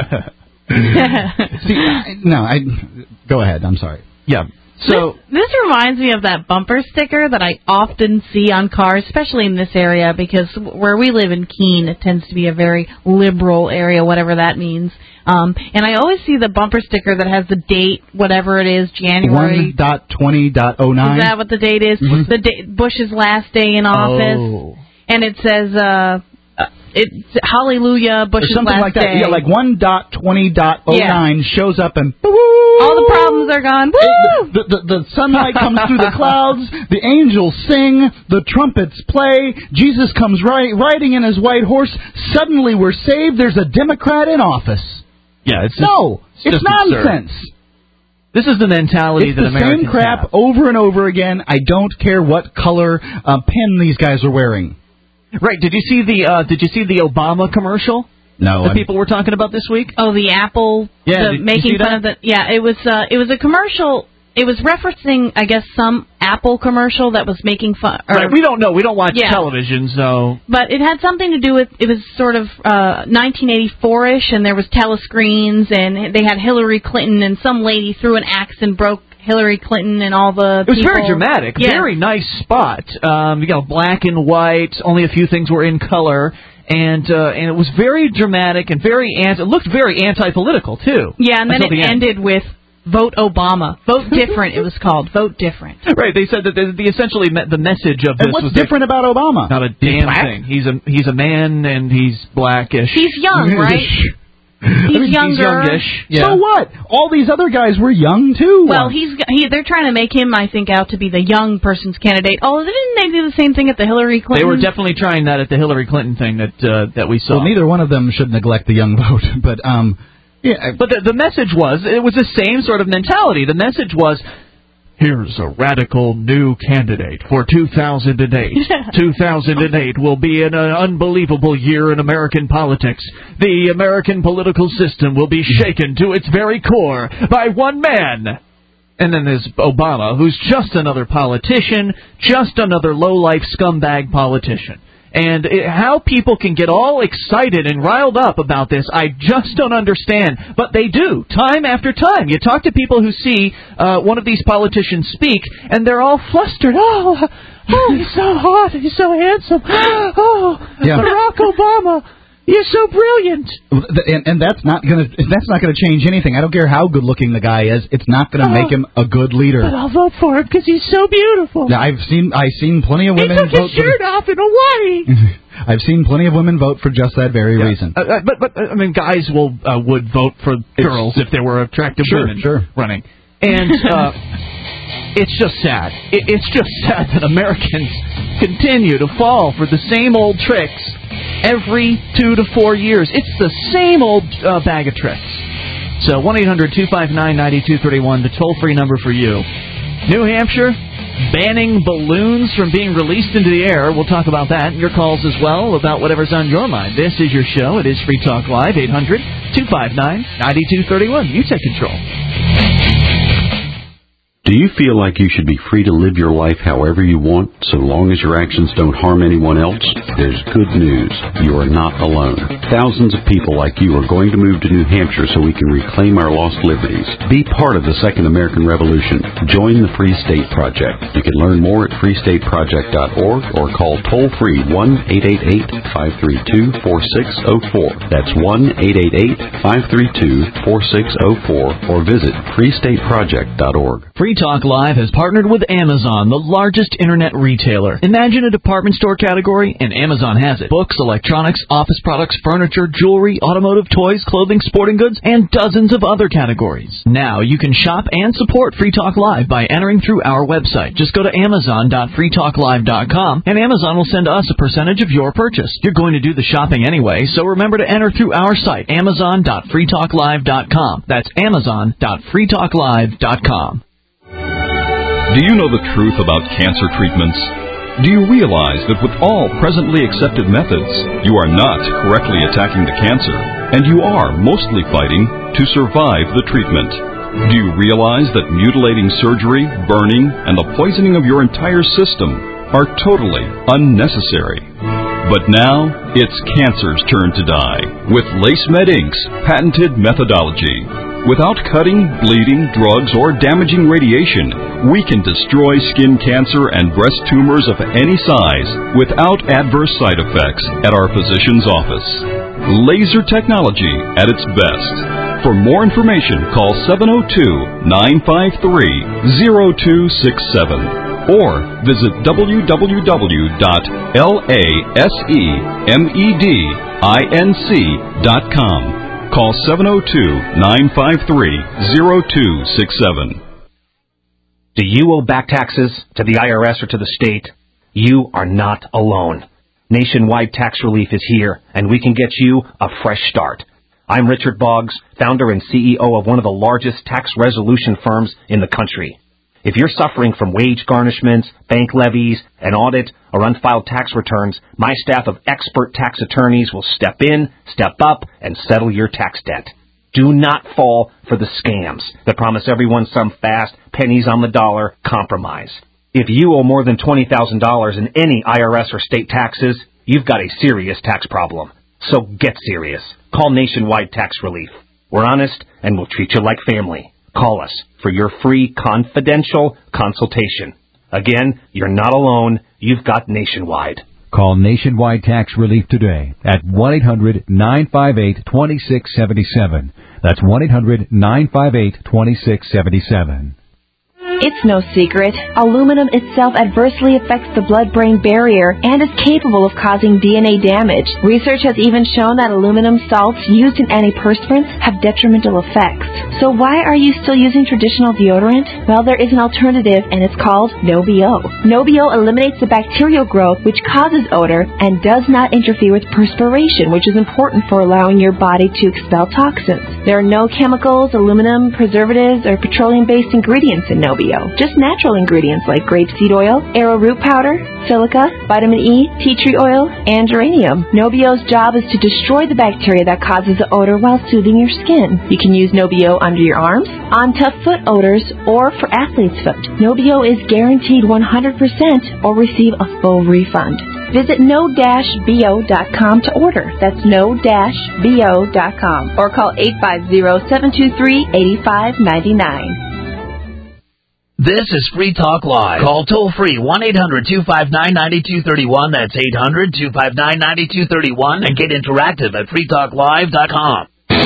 See, I, no, I go ahead. I'm sorry. Yeah. So this, this reminds me of that bumper sticker that I often see on cars, especially in this area, because where we live in Keene, it tends to be a very liberal area, whatever that means. Um, and I always see the bumper sticker that has the date, whatever it is, January. One dot twenty dot oh nine. Is that what the date is? Mhm. The da- Bush's last day in office, Oh. and it says, uh, uh, "It's Hallelujah, Or Bush's something last like that. day." Yeah, like one dot twenty dot oh nine shows up and all the problems are gone. Woo! The, the, the sunlight comes through the clouds, the angels sing, the trumpets play, Jesus comes ri- riding in his white horse, suddenly we're saved, there's a Democrat in office. yeah, it's just, No, it's, it's just absurd. nonsense. This is the mentality It's that the Americans same crap have. over and over again. I don't care what color uh, pen these guys are wearing. Right? Did you see the uh, Did you see the Obama commercial No, that I'm- people were talking about this week? Oh, the Apple. Yeah, the did you making see fun that? of the. Yeah, it was. Uh, it was a commercial it was referencing, I guess, some Apple commercial that was making fun. Or, right, we don't know. We don't watch yeah. television, so. But it had something to do with, it was sort of uh, nineteen eighty-four-ish, and there was telescreens, and they had Hillary Clinton, and some lady threw an axe and broke Hillary Clinton and all the It was people. very dramatic. Yeah. Very nice spot. Um, you know, black and white. Only a few things were in color. And uh, and it was very dramatic and very anti. It looked very anti-political, too. Yeah, and then it the ended with Vote Obama. Vote different, it was called. Vote different. Right, they said that the, the essentially me- the message of this And what's was different about Obama? Not a damn thing. He's a he's a man and he's blackish. He's young, right? He's I mean, younger. He's youngish. Yeah. So what? All these other guys were young too. Well, he's he. They're trying to make him, I think, out to be the young person's candidate. Oh, didn't they do the same thing at the Hillary Clinton? They were definitely trying that at the Hillary Clinton thing that uh, that we saw. Well, neither one of them should neglect the young vote, but um, yeah. But the, the message was it was the same sort of mentality. The message was, here's a radical new candidate for two thousand eight. two thousand eight will be an uh, unbelievable year in American politics. The American political system will be shaken to its very core by one man. And then there's Obama, who's just another politician, just another low-life scumbag politician. And it, how people can get all excited and riled up about this, I just don't understand. But they do, time after time. You talk to people who see uh, one of these politicians speak, and they're all flustered. Oh, oh, he's so hot. He's so handsome. Oh, Yeah. Barack Obama. You're so brilliant. And, and that's not gonna that's not gonna change anything. I don't care how good looking the guy is. It's not gonna Oh. make him a good leader. But I'll vote for him because he's so beautiful. Now, I've seen I've seen plenty of He women took vote. his shirt off in Hawaii. For, I've seen plenty of women vote for just that very Yeah. reason. Uh, uh, but but uh, I mean, guys will uh, would vote for girls if there were attractive Sure, women sure. running, and uh, it's just sad. It, it's just sad that Americans continue to fall for the same old tricks every two to four years. It's the same old uh, bag of tricks. So one eight hundred two five nine nine two three one, the toll free number for you. New Hampshire banning balloons from being released into the air. We'll talk about that. Your calls as well about whatever's on your mind. This is your show. It is Free Talk Live, eight hundred two five nine nine two three one. You take control. Do you feel like you should be free to live your life however you want, so long as your actions don't harm anyone else? There's good news. You are not alone. Thousands of people like you are going to move to New Hampshire so we can reclaim our lost liberties. Be part of the Second American Revolution. Join the Free State Project. You can learn more at free state project dot org or call toll-free one eight eight eight, five three two, four six zero four. That's one eight eight eight, five three two, four six zero four or visit free state project dot org. Free Talk Live has partnered with Amazon, the largest internet retailer. Imagine a department store category, and Amazon has it. Books, electronics, office products, furniture, jewelry, automotive, toys, clothing, sporting goods, and dozens of other categories. Now you can shop and support Free Talk Live by entering through our website. Just go to amazon dot free talk live dot com, and Amazon will send us a percentage of your purchase. You're going to do the shopping anyway, so remember to enter through our site, amazon dot free talk live dot com. That's amazon dot free talk live dot com. Do you know the truth about cancer treatments? Do you realize that with all presently accepted methods, you are not correctly attacking the cancer, and you are mostly fighting to survive the treatment? Do you realize that mutilating surgery, burning, and the poisoning of your entire system are totally unnecessary? But now, it's cancer's turn to die with LaceMed Incorporated's patented methodology. Without cutting, bleeding, drugs, or damaging radiation, we can destroy skin cancer and breast tumors of any size without adverse side effects at our physician's office. Laser technology at its best. For more information, call seven oh two, nine five three, oh two six seven or visit w w w dot lasemedinc dot com. Call seven oh two, nine five three, oh two six seven. Do you owe back taxes to the I R S or to the state? You are not alone. Nationwide tax relief is here, and we can get you a fresh start. I'm Richard Boggs, founder and C E O of one of the largest tax resolution firms in the country. If you're suffering from wage garnishments, bank levies, an audit, or unfiled tax returns, my staff of expert tax attorneys will step in, step up, and settle your tax debt. Do not fall for the scams that promise everyone some fast, pennies on the dollar compromise. If you owe more than twenty thousand dollars in any I R S or state taxes, you've got a serious tax problem. So get serious. Call Nationwide Tax Relief. We're honest, and we'll treat you like family. Call us for your free confidential consultation. Again, you're not alone. You've got Nationwide. Call Nationwide Tax Relief today at one eight hundred nine five eight two six seven seven. That's one eight hundred nine five eight two six seven seven. It's no secret. Aluminum itself adversely affects the blood-brain barrier and is capable of causing D N A damage. Research has even shown that aluminum salts used in antiperspirants have detrimental effects. So why are you still using traditional deodorant? Well, there is an alternative, and it's called NoBio. NoBio eliminates the bacterial growth which causes odor and does not interfere with perspiration, which is important for allowing your body to expel toxins. There are no chemicals, aluminum, preservatives, or petroleum-based ingredients in NoBio. Just natural ingredients like grapeseed oil, arrowroot powder, silica, vitamin E, tea tree oil, and geranium. NoBio's job is to destroy the bacteria that causes the odor while soothing your skin. You can use NoBio under your arms, on tough foot odors, or for athlete's foot. NoBio is guaranteed one hundred percent or receive a full refund. Visit no dash bio dot com to order. That's no dash bio dot com or call eight five zero, seven two three, eight five nine nine. This is Free Talk Live. Call toll-free one eight hundred two five nine nine two three one. That's eight hundred two five nine nine two three one. And get interactive at free talk live dot com.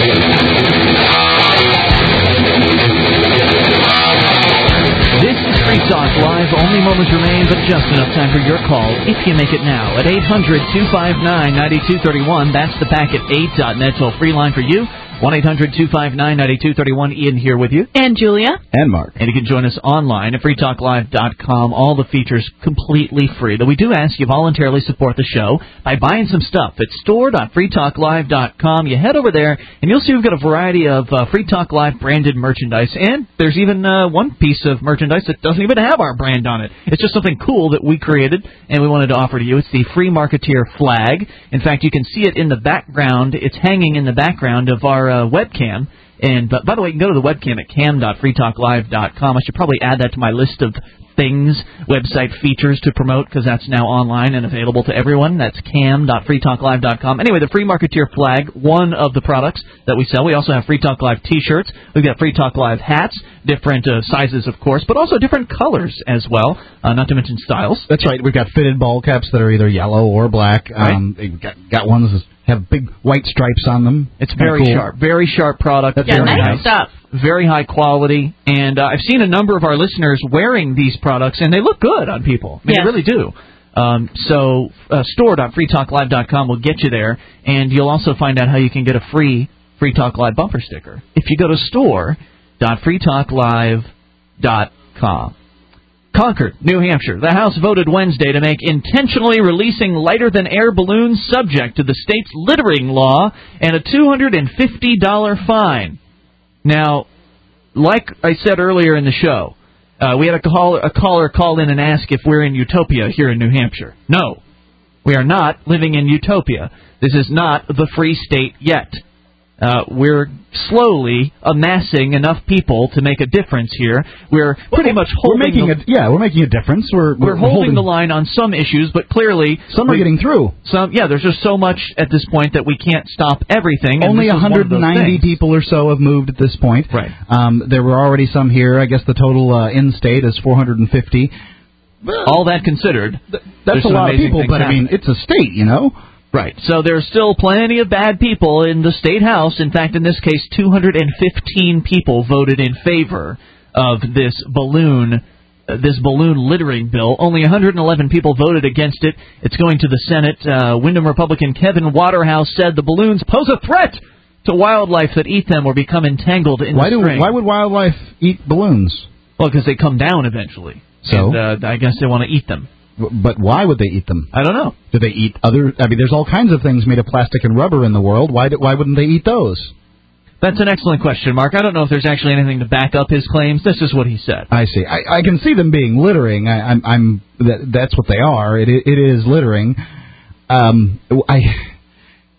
This is Free Talk Live. Only moments remain, but just enough time for your call if you make it now at eight hundred two five nine nine two three one. That's the packet eight dot net toll-free line for you. one eight hundred two five nine nine two three one. Ian here with you. And Julia. And Mark. And you can join us online at free talk live dot com. All the features completely free. Though we do ask you voluntarily support the show by buying some stuff at store dot free talk live dot com. You head over there, and you'll see we've got a variety of uh, Free Talk Live branded merchandise. And there's even uh, one piece of merchandise that doesn't even have our brand on it. It's just something cool that we created, and we wanted to offer to you. It's the Free Marketeer flag. In fact, you can see it in the background. It's hanging in the background of our uh, webcam. And but by the way, you can go to the webcam at cam dot free talk live dot com. I should probably add that to my list of things, website features to promote, because that's now online and available to everyone. That's cam dot free talk live dot com. Anyway, the Free Marketeer flag, one of the products that we sell. We also have Free Talk Live T-shirts. We've got Free Talk Live hats, different uh, sizes, of course, but also different colors as well, uh, not to mention styles. That's right. We've got fitted ball caps that are either yellow or black. Right. Um, we've got, got ones that have big white stripes on them. It's very cool. sharp, very sharp product. That's yeah, very nice stuff. Very high quality, and uh, I've seen a number of our listeners wearing these products, and they look good on people. I mean, yes. They really do. Um, so uh, store dot free talk live dot com will get you there, and you'll also find out how you can get a free Free Talk Live bumper sticker if you go to store dot free talk live dot com. Concord, New Hampshire. The House voted Wednesday to make intentionally releasing lighter-than-air balloons subject to the state's littering law and a two hundred fifty dollars fine. Now, like I said earlier in the show, uh, we had a caller, a caller call in and ask if we're in utopia here in New Hampshire. No, we are not living in utopia. This is not the free state yet. Uh, we're slowly amassing enough people to make a difference here. We're pretty much holding. We're making the, a yeah, we're making a difference. We're we're, we're holding, holding the line on some issues, but clearly some are getting through. Some yeah, there's just so much at this point that we can't stop everything. And Only this is one hundred ninety people or so have moved at this point. Right. Um, there were already some here. I guess the total uh, in-state is four hundred fifty. All that considered, th- that's a lot of people. But I mean, it's a state, you know. Right. So there's still plenty of bad people in the state house. In fact, in this case, two hundred fifteen people voted in favor of this balloon uh, this balloon littering bill. Only one hundred eleven people voted against it. It's going to the Senate. Uh, Windham Republican Kevin Waterhouse said the balloons pose a threat to wildlife that eat them or become entangled in why the do string. Why would wildlife eat balloons? Well, because they come down eventually. So? And, uh, I guess they want to eat them. But why would they eat them? I don't know. Do they eat other... I mean, there's all kinds of things made of plastic and rubber in the world. Why do, why wouldn't they eat those? That's an excellent question, Mark. I don't know if there's actually anything to back up his claims. This is what he said. I see. I, I can see them being littering. I, I'm... I'm that, that's what they are. It, it is littering. Um, I...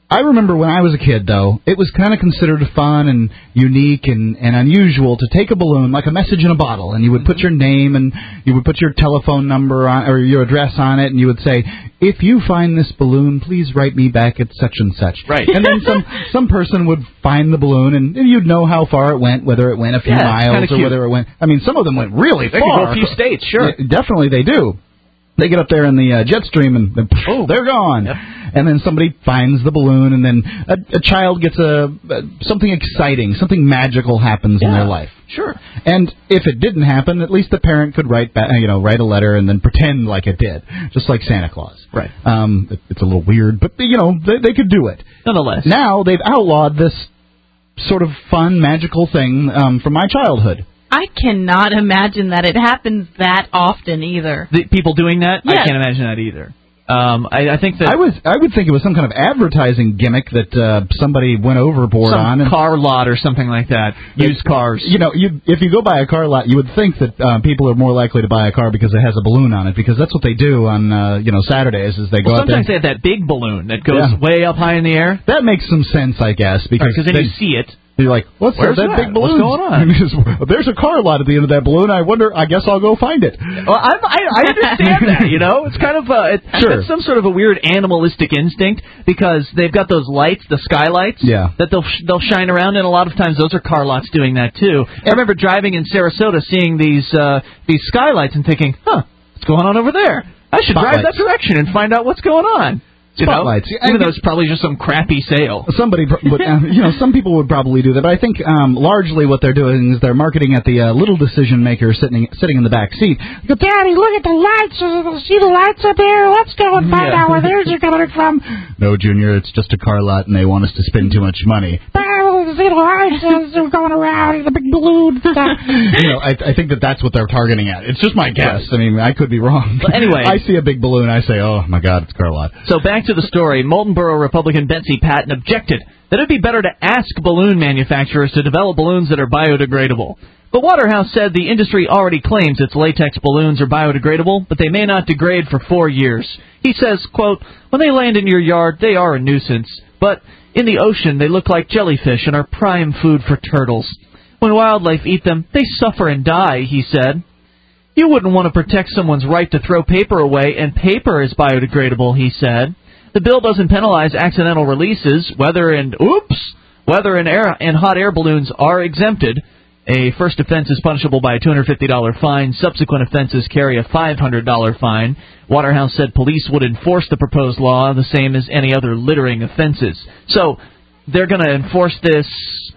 I remember when I was a kid, though, it was kind of considered fun and unique and, and unusual to take a balloon, like a message in a bottle, and you would put your name and you would put your telephone number on, or your address on it, and you would say, if you find this balloon, please write me back at such and such. Right. And then some some person would find the balloon, and, and you'd know how far it went, whether it went a few Yeah, it's miles kinda or cute. whether it went... I mean, some of them went really They far. could go a few states, sure. Yeah, definitely they do. They get up there in the uh, jet stream and, and oh, they're gone. Yep. And then somebody finds the balloon, and then a, a child gets a, a something exciting, something magical happens in Yeah, their life. Sure. And if it didn't happen, at least the parent could write back, you know, write a letter and then pretend like it did, just like Santa Claus. Right. Um, it, it's a little weird, but you know they, they could do it. Nonetheless. Now they've outlawed this sort of fun, magical thing um, from my childhood. I cannot imagine that it happens that often either. The people doing that, I Yes. can't imagine that either. Um, I, I think that I was I would think it was some kind of advertising gimmick that uh, somebody went overboard some on. And, car lot or something like that. Used cars. You know, you if you go by a car lot, you would think that uh, people are more likely to buy a car because it has a balloon on it, because that's what they do on uh, you know Saturdays is they go Well, out there. sometimes they have that big balloon that goes Yeah. way up high in the air. That makes some sense, I guess, because Because then they- you see it. You're like, what's Where's that, that that? big balloon? What's going on? There's a car lot at the end of that balloon. I wonder. I guess I'll go find it. Well, I'm, I, I understand that, you know. It's kind of uh, it, Sure. it's some sort of a weird animalistic instinct because they've got those lights, the skylights, Yeah. that they'll sh- they'll shine around, and a lot of times those are car lots doing that too. I remember driving in Sarasota, seeing these uh, these skylights, and thinking, huh, what's going on over there? I should drive that Spotlights. direction and find out what's going on. You know? Spotlights. Even though it's probably just some crappy sale. Somebody, pr- would, uh, you know, some people would probably do that, but I think um, largely what they're doing is they're marketing at the uh, little decision maker sitting sitting in the back seat. Go, Daddy, look at the lights. Uh, See the lights up here? Let's go and find Yeah. out where theirs are coming from. No, Junior, it's just a car lot, and they want us to spend too much money. Oh, see the lights as they're going around, the big balloon. You know, I, I think that that's what they're targeting at. It's just my guess. I mean, I could be wrong. But anyway. I see a big balloon, I say, oh, my God, it's a car lot. So back to the story. Molten Borough Republican Betsy Patton objected that it would be better to ask balloon manufacturers to develop balloons that are biodegradable. But Waterhouse said the industry already claims its latex balloons are biodegradable, but they may not degrade for four years. He says, quote, when they land in your yard, they are a nuisance. But in the ocean, they look like jellyfish and are prime food for turtles. When wildlife eat them, they suffer and die, he said. You wouldn't want to protect someone's right to throw paper away, and paper is biodegradable, he said. The bill doesn't penalize accidental releases. Weather and, oops, weather and, air, and hot air balloons are exempted. A first offense is punishable by a two hundred fifty dollars fine. Subsequent offenses carry a five hundred dollars fine. Waterhouse said police would enforce the proposed law the same as any other littering offenses. So they're going to enforce this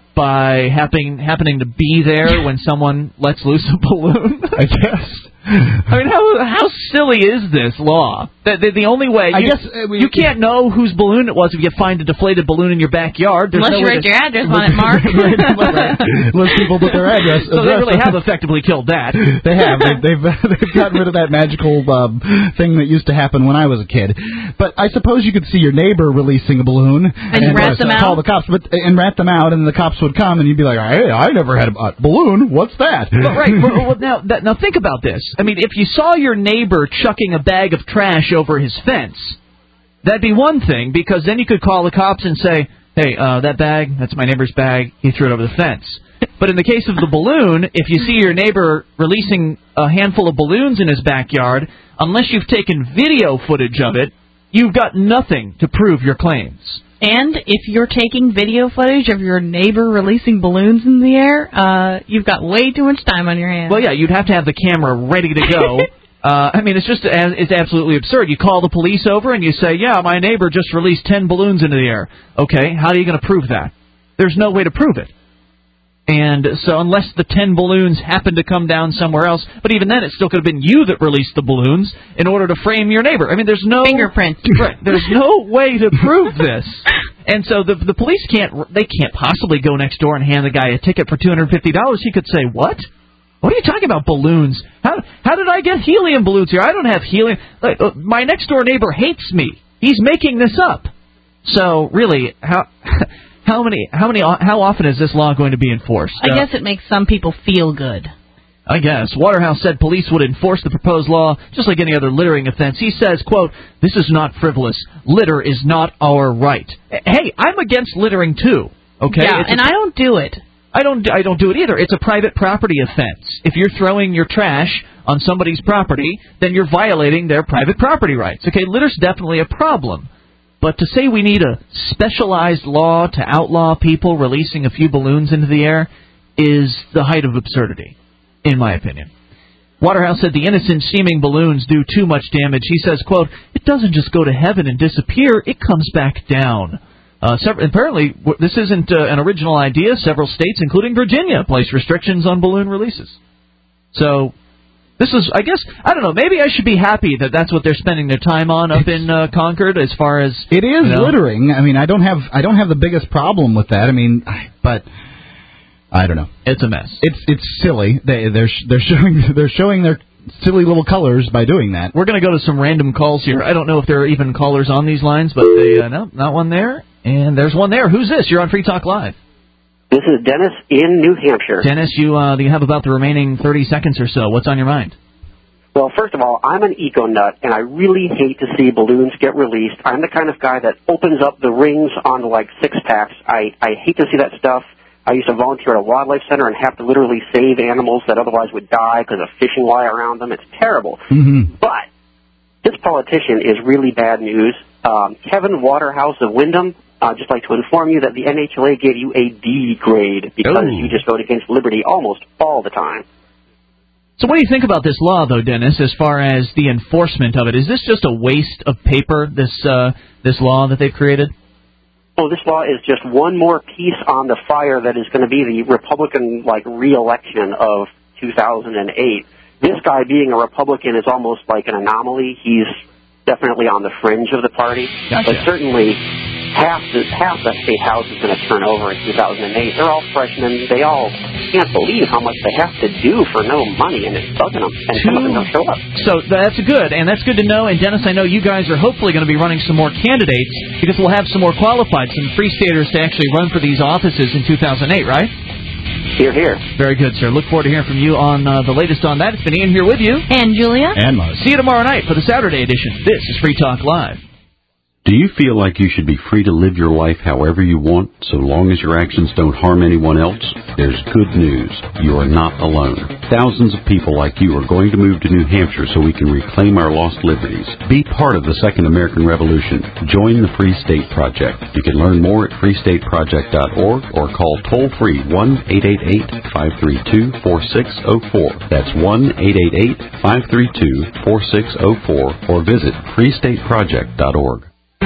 by happening happening to be there when someone lets loose a balloon? I guess. I mean, how how silly is this law? The, the, the only way... I you, guess, uh, we- you can't know whose balloon it was if you find a deflated balloon in your backyard. There's Unless no you way write to- your address on it, Mark. Unless people put their address. So they address really on- have effectively killed that. They have. They, they've they've gotten rid of that magical um, thing that used to happen when I was a kid. But I suppose you could see your neighbor releasing a balloon And rat them out? call the cops, but and rat them out, and the cops would come, and you'd be like, "Hey, I never had a, a balloon. What's that?" But right. Well, well, now, that, now think about this. I mean, if you saw your neighbor chucking a bag of trash over his fence, that'd be one thing, because then you could call the cops and say, hey, uh, that bag, that's my neighbor's bag, he threw it over the fence. But in the case of the balloon, if you see your neighbor releasing a handful of balloons in his backyard, unless you've taken video footage of it, you've got nothing to prove your claims. And if you're taking video footage of your neighbor releasing balloons in the air, uh, you've got way too much time on your hands. Well, yeah, you'd have to have the camera ready to go. Uh, I mean, it's just it's absolutely absurd. You call the police over and you say, yeah, my neighbor just released ten balloons into the air. Okay, how are you going to prove that? There's no way to prove it. And so unless the ten balloons happen to come down somewhere else, but even then it still could have been you that released the balloons in order to frame your neighbor. I mean, there's no... Fingerprint. Right, there's no way to prove this. And so the the police can't, they can't possibly go next door and hand the guy a ticket for two hundred fifty dollars. He could say, what? What are you talking about, balloons? How how did I get helium balloons here? I don't have helium. Like, uh, my next door neighbor hates me. He's making this up. So really, how how many how many how often is this law going to be enforced? I Uh, guess it makes some people feel good. I guess. Waterhouse said police would enforce the proposed law just like any other littering offense. He says, quote, "This is not frivolous. Litter is not our right." Hey, I'm against littering too. Okay, yeah, it's and a, I don't do it. I don't. I don't do it either. It's a private property offense. If you're throwing your trash on somebody's property, then you're violating their private property rights. Okay, litter's definitely a problem. But to say we need a specialized law to outlaw people releasing a few balloons into the air is the height of absurdity, in my opinion. Waterhouse said the innocent-seeming balloons do too much damage. He says, quote, "It doesn't just go to heaven and disappear, it comes back down." Uh, several, apparently, this isn't uh, an original idea. Several states, including Virginia, place restrictions on balloon releases. So, this is, I guess, I don't know, maybe I should be happy that that's what they're spending their time on up in uh, Concord as far as... It is you know, littering. I mean, I don't have I don't have the biggest problem with that. I mean, but... I don't know. It's a mess. It's it's silly. They they're they're showing they're showing their silly little colors by doing that. We're going to go to some random calls here. I don't know if there are even callers on these lines, but they, uh, no, not one there. And there's one there. Who's this? You're on Free Talk Live. This is Dennis in New Hampshire. Dennis, you uh, you have about the remaining thirty seconds or so. What's on your mind? Well, first of all, I'm an eco nut, and I really hate to see balloons get released. I'm the kind of guy that opens up the rings on like six packs. I I hate to see that stuff. I used to volunteer at a wildlife center and have to literally save animals that otherwise would die because of fishing wire around them. It's terrible. Mm-hmm. But this politician is really bad news. Um, Kevin Waterhouse of Wyndham, I'd just like to inform you that the N H L A gave you a D grade because oh. you just vote against liberty almost all the time. So what do you think about this law, though, Dennis, as far as the enforcement of it? Is this just a waste of paper, this uh, this law that they've created? Oh, this law is just one more piece on the fire that is going to be the Republican, like, re-election of two thousand eight. This guy being a Republican is almost like an anomaly. He's definitely on the fringe of the party. Gotcha. But certainly half the, half the state house is going to turn over in two thousand eight. They're all freshmen. They all can't believe how much they have to do for no money, and it's bugging them. And some of them don't show up. So that's good, and that's good to know. And, Dennis, I know you guys are hopefully going to be running some more candidates because we'll have some more qualified, some Free Staters to actually run for these offices in two thousand eight, right? Here, here. Very good, sir. Look forward to hearing from you on uh, the latest on that. It's been Ian here with you. And Julia. And Muzz. See you tomorrow night for the Saturday edition. This is Free Talk Live. Do you feel like you should be free to live your life however you want, so long as your actions don't harm anyone else? There's good news. You are not alone. Thousands of people like you are going to move to New Hampshire so we can reclaim our lost liberties. Be part of the Second American Revolution. Join the Free State Project. You can learn more at free state project dot org or call toll-free one eight eight eight, five three two, four six zero four. That's one eight eight eight, five three two, four six zero four or visit free state project dot org.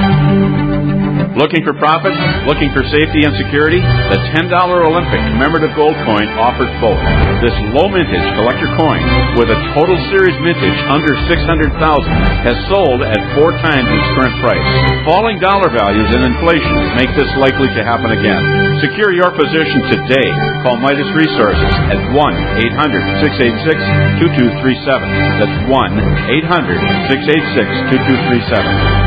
Looking for profit? Looking for safety and security? The ten dollar Olympic commemorative gold coin offers both. This low mintage collector coin, with a total series mintage under six hundred thousand dollars, has sold at four times its current price. Falling dollar values and inflation make this likely to happen again. Secure your position today. Call Midas Resources at one eight hundred, six eight six, two two three seven. That's one eight hundred, six eight six, two two three seven.